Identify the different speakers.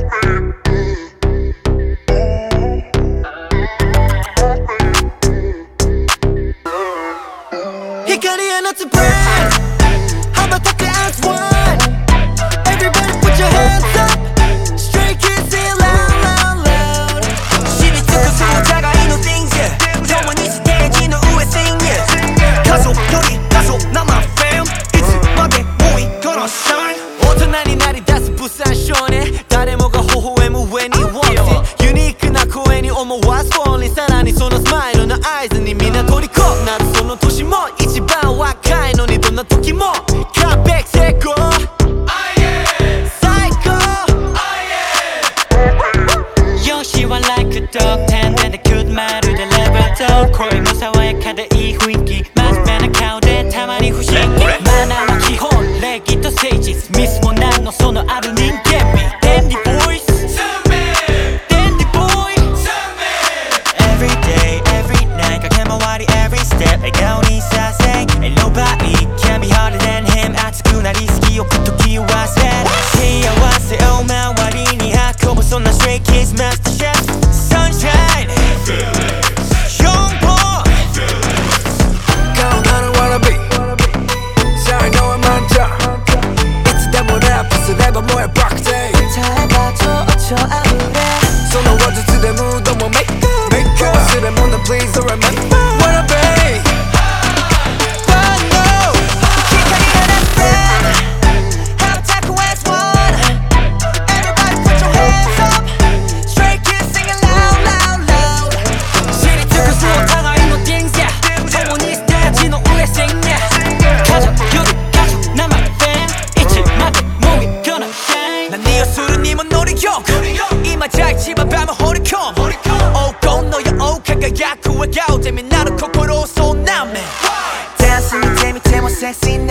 Speaker 1: 光放つブレンド羽ばたく as one Everybody put your hands up Stray kids say it loud loud loud
Speaker 2: 知り尽くすお互いの things yeah 共にステージの上 sing yeah 家族より家族生 fam いつまでもwe gonna shine
Speaker 1: 大人になり出す不産少年誰もが微笑む上に want it ユニークな声に思わず falling さらにそのスマイルの合図にみんな虜なるその年も一番若いのにどんな時も完璧成功最高
Speaker 3: 容姿は like a dog 点でくまるでレベルと声も爽やかでいい雰囲気真面目な顔でたまに不思議マナーは基本礼儀と誠実ミスも何のそのある人間味デンディボイス
Speaker 2: Every day, every night 駆け回り every step 笑顔にさせ Ain't nobody can be harder than him 熱くなりすぎ置く時忘れ幸せを周りに運ぶそんな Stray Kids Master Chef Sunshine Young boy
Speaker 4: 顔なら wanna be 才能は満タンいつでもラップすればもうバクテイ
Speaker 1: 歌えば情緒あふれ
Speaker 4: その話術でムードもメイク忘れ物 please don't remember wanna be
Speaker 1: One no 光放つ friend 羽ばたく as one Everybody put your hands up Stray kids sing it loud loud loud
Speaker 2: 知り尽くすお互いの things yeah 共にステージの上 sing yeah
Speaker 3: 家族より家族生 fam いつまでもwe gonna shine
Speaker 2: 何をするにもノリよく今じゃ一番場も掘り込む黄金のよう輝く笑顔でみんなの心をそうなめ
Speaker 1: ダンス見てみてもセクシー